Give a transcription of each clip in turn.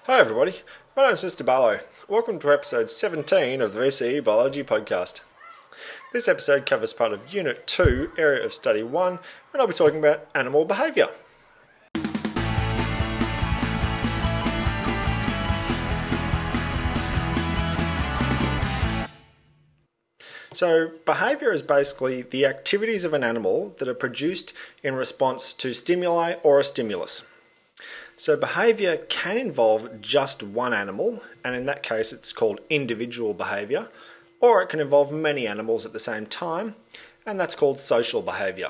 Hi everybody, my name is Mr. Barlow. Welcome to episode 17 of the VCE Biology Podcast. This episode covers part of Unit 2, Area of Study 1, and I'll be talking about animal behaviour. So, behaviour is basically the activities of an animal that are produced in response to stimuli or a stimulus. So behaviour can involve just one animal, and in that case it's called individual behaviour, or it can involve many animals at the same time, and that's called social behaviour.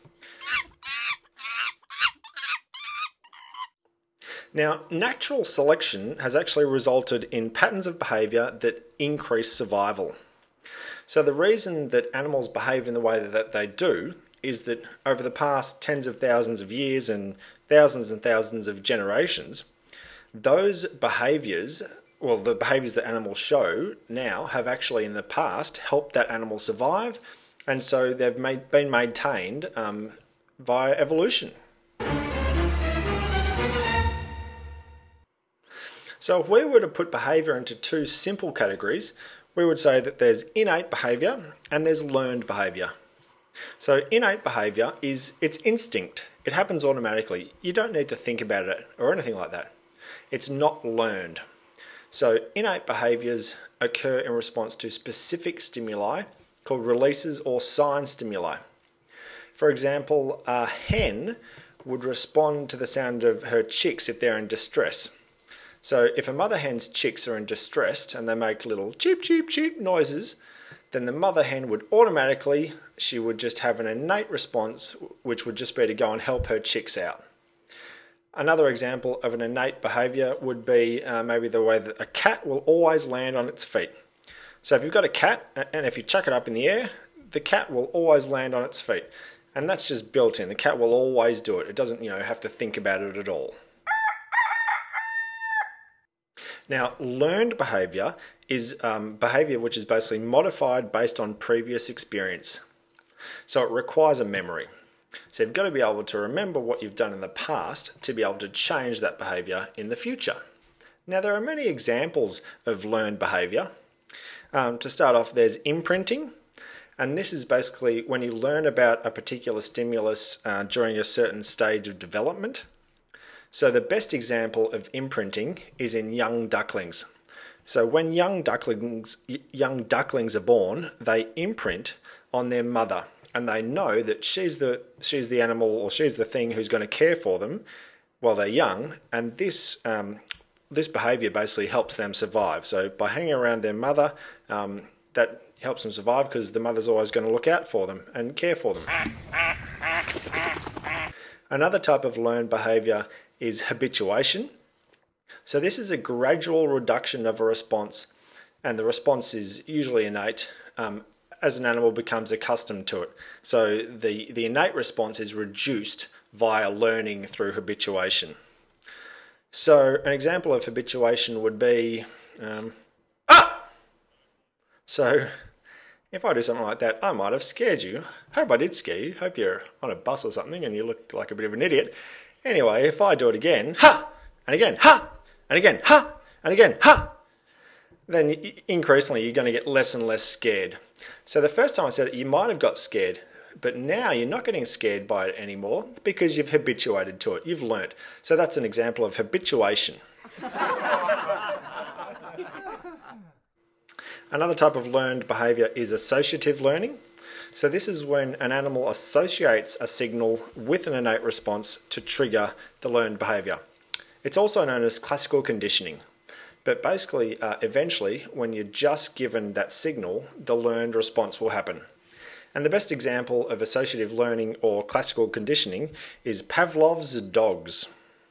Now, natural selection has actually resulted in patterns of behaviour that increase survival. So the reason that animals behave in the way that they do is that over the past tens of thousands of years and thousands of generations, those behaviours, the behaviours that animals show now have actually in the past helped that animal survive, and so they've been maintained via evolution. So if we were to put behaviour into two simple categories, we would say that there's innate behaviour and there's learned behaviour. So innate behaviour is it's instinct. It happens automatically. You don't need to think about it or anything like that. It's not learned. So innate behaviours occur in response to specific stimuli called releases or sign stimuli. For example, a hen would respond to the sound of her chicks if they're in distress. So if a mother hen's chicks are in distress and they make little cheep, cheep, cheep noises, then the mother hen would automatically, she would just have an innate response, which would just be to go and help her chicks out. Another example of an innate behaviour would be maybe the way that a cat will always land on its feet. So if you've got a cat, and if you chuck it up in the air, the cat will always land on its feet. And that's just built in. The cat will always do it. It doesn't, have to think about it at all. Now, learned behaviour is behaviour which is basically modified based on previous experience. So it requires a memory. So you've got to be able to remember what you've done in the past to be able to change that behaviour in the future. Now, there are many examples of learned behaviour. To start off, there's imprinting. And this is basically when you learn about a particular stimulus during a certain stage of development. So the best example of imprinting is in young ducklings. So when young ducklings are born, they imprint on their mother, and they know that she's the animal or she's the thing who's going to care for them while they're young, and this behaviour basically helps them survive. So by hanging around their mother, that helps them survive because the mother's always going to look out for them and care for them. Another type of learned behaviour is habituation. So this is a gradual reduction of a response, and the response is usually innate as an animal becomes accustomed to it. So the innate response is reduced via learning through habituation. So an example of habituation would be, So if I do something like that, I might have scared you. Hope I did scare you. Hope you're on a bus or something and you look like a bit of an idiot. Anyway, if I do it again, ha! And again, ha! And again, ha! And again, ha! Then increasingly you're going to get less and less scared. So the first time I said it, you might have got scared, but now you're not getting scared by it anymore because you've habituated to it. You've learnt. So that's an example of habituation. Another type of learned behaviour is associative learning. So this is when an animal associates a signal with an innate response to trigger the learned behaviour. It's also known as classical conditioning. But basically, eventually, when you're just given that signal, the learned response will happen. And the best example of associative learning or classical conditioning is Pavlov's dogs.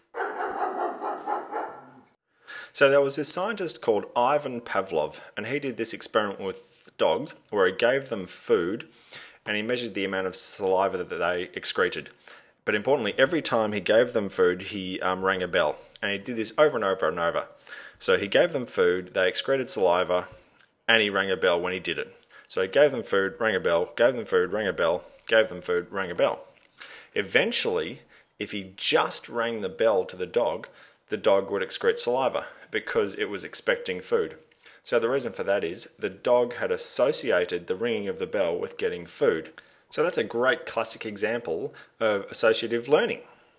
So there was this scientist called Ivan Pavlov, and he did this experiment with dogs where he gave them food and he measured the amount of saliva that they excreted. But importantly, every time he gave them food, he rang a bell. And he did this over and over and over. So he gave them food, they excreted saliva, and he rang a bell when he did it. So he gave them food, rang a bell, gave them food, rang a bell, gave them food, rang a bell. Eventually, if he just rang the bell to the dog, the dog would excrete saliva because it was expecting food. So the reason for that is the dog had associated the ringing of the bell with getting food. So that's a great classic example of associative learning.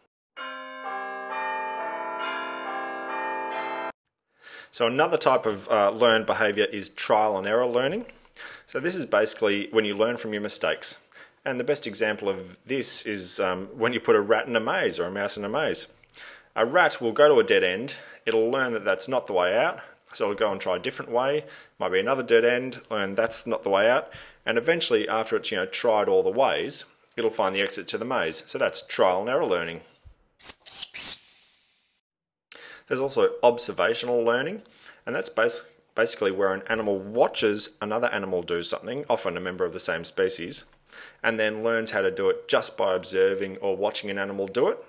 So another type of learned behaviour is trial and error learning. So this is basically when you learn from your mistakes. And the best example of this is when you put a rat in a maze or a mouse in a maze. A rat will go to a dead end, it'll learn that that's not the way out, so it'll go and try a different way, might be another dead end, learn that's not the way out, and eventually after it's tried all the ways, it'll find the exit to the maze. So that's trial and error learning. There's also observational learning, and that's basically where an animal watches another animal do something, often a member of the same species, and then learns how to do it just by observing or watching an animal do it.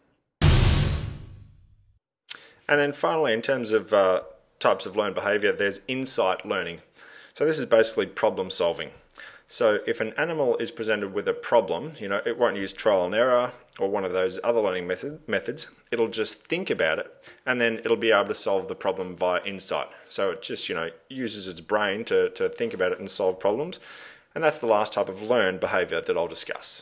And then finally, in terms of types of learned behaviour, there's insight learning. So this is basically problem solving. So if an animal is presented with a problem, it won't use trial and error or one of those other learning methods. It'll just think about it, and then it'll be able to solve the problem via insight. So it just uses its brain to think about it and solve problems. And that's the last type of learned behaviour that I'll discuss.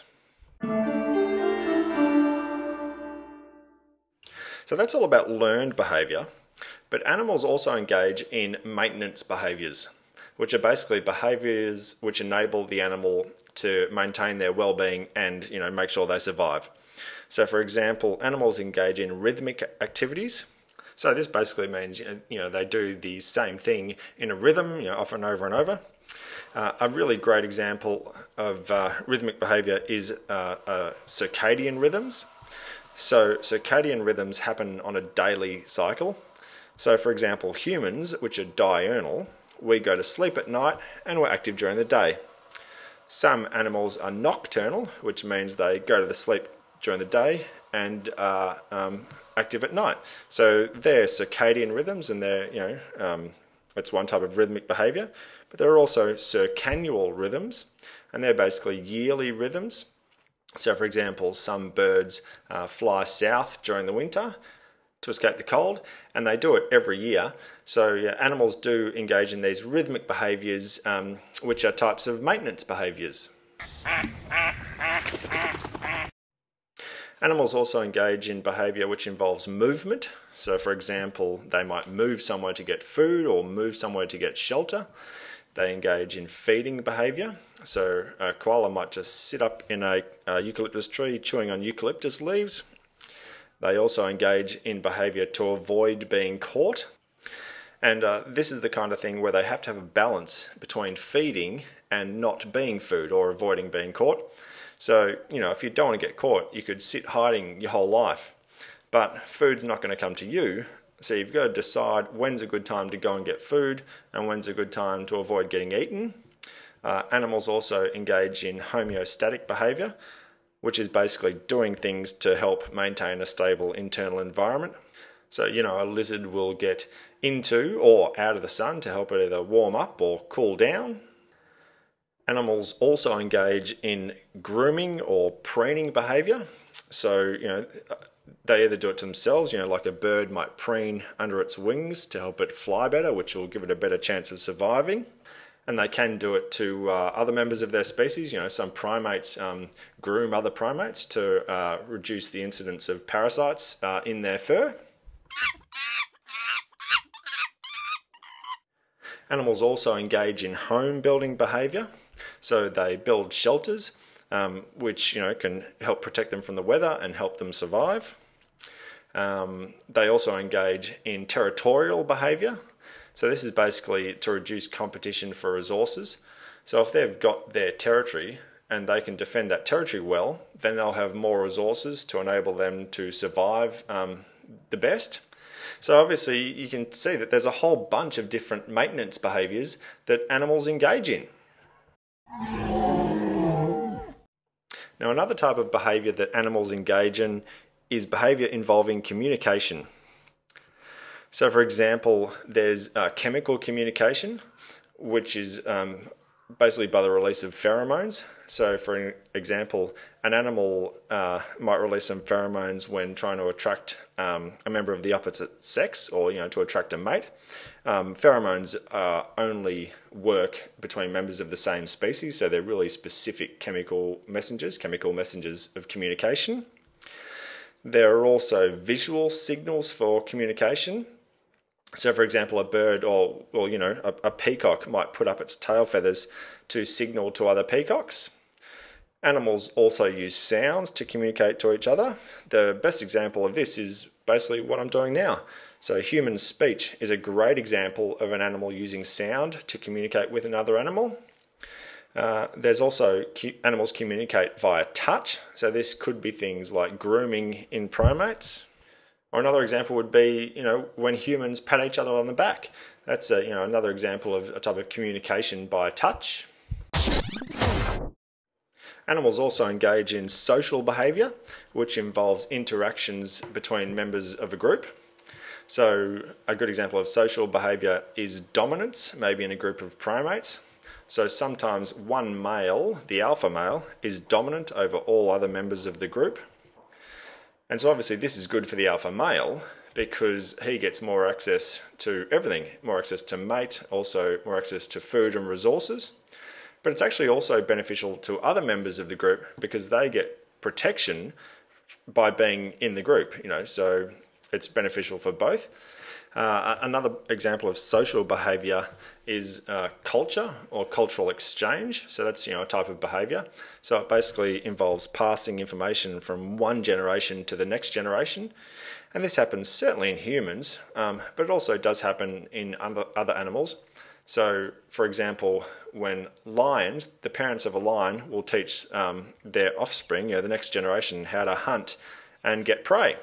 So that's all about learned behaviour, but animals also engage in maintenance behaviours, which are basically behaviours which enable the animal to maintain their well-being and make sure they survive. So for example, animals engage in rhythmic activities. So this basically means they do the same thing in a rhythm, often over and over. A really great example of rhythmic behaviour is circadian rhythms. So circadian rhythms happen on a daily cycle. So for example, humans, which are diurnal, we go to sleep at night and we're active during the day. Some animals are nocturnal, which means they go to sleep during the day and are active at night. So they're circadian rhythms, and they're it's one type of rhythmic behaviour. But there are also circannual rhythms, and they're basically yearly rhythms. So for example, some birds fly south during the winter to escape the cold, and they do it every year. So animals do engage in these rhythmic behaviours, which are types of maintenance behaviours. Animals also engage in behaviour which involves movement. So for example, they might move somewhere to get food or move somewhere to get shelter. They engage in feeding behaviour. So a koala might just sit up in a eucalyptus tree chewing on eucalyptus leaves. They also engage in behaviour to avoid being caught. And this is the kind of thing where they have to have a balance between feeding and not being food or avoiding being caught. So, if you don't want to get caught, you could sit hiding your whole life. But food's not going to come to you. So you've got to decide when's a good time to go and get food and when's a good time to avoid getting eaten. Animals also engage in homeostatic behaviour, which is basically doing things to help maintain a stable internal environment. So, a lizard will get into or out of the sun to help it either warm up or cool down. Animals also engage in grooming or preening behaviour. So, they either do it to themselves, like a bird might preen under its wings to help it fly better, which will give it a better chance of surviving. And they can do it to other members of their species. Some primates groom other primates to reduce the incidence of parasites in their fur. Animals also engage in home building behaviour. So they build shelters, which can help protect them from the weather and help them survive. They also engage in territorial behaviour. So this is basically to reduce competition for resources. So if they've got their territory and they can defend that territory well, then they'll have more resources to enable them to survive the best. So obviously you can see that there's a whole bunch of different maintenance behaviours that animals engage in. Now, another type of behaviour that animals engage in is behaviour involving communication. So for example, there's chemical communication, which is basically by the release of pheromones. So, for example, an animal might release some pheromones when trying to attract a member of the opposite sex, or to attract a mate. Pheromones only work between members of the same species, so they're really specific chemical messengers of communication. There are also visual signals for communication. So, for example, a bird or a peacock might put up its tail feathers to signal to other peacocks. Animals also use sounds to communicate to each other. The best example of this is basically what I'm doing now. So, human speech is a great example of an animal using sound to communicate with another animal. There's also animals communicate via touch. So, this could be things like grooming in primates. Or another example would be, when humans pat each other on the back. That's another example of a type of communication by touch. Animals also engage in social behaviour, which involves interactions between members of a group. So a good example of social behaviour is dominance, maybe in a group of primates. So sometimes one male, the alpha male, is dominant over all other members of the group. And so obviously this is good for the alpha male because he gets more access to everything, more access to mate, also more access to food and resources. But it's actually also beneficial to other members of the group because they get protection by being in the group, so it's beneficial for both. Another example of social behaviour is culture or cultural exchange. So that's a type of behaviour. So it basically involves passing information from one generation to the next generation. And this happens certainly in humans, but it also does happen in other animals. So, for example, when lions, the parents of a lion will teach their offspring, the next generation, how to hunt and get prey.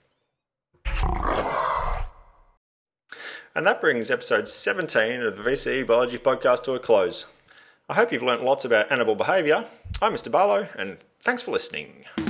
And that brings episode 17 of the VCE Biology Podcast to a close. I hope you've learnt lots about animal behaviour. I'm Mr. Barlow, and thanks for listening.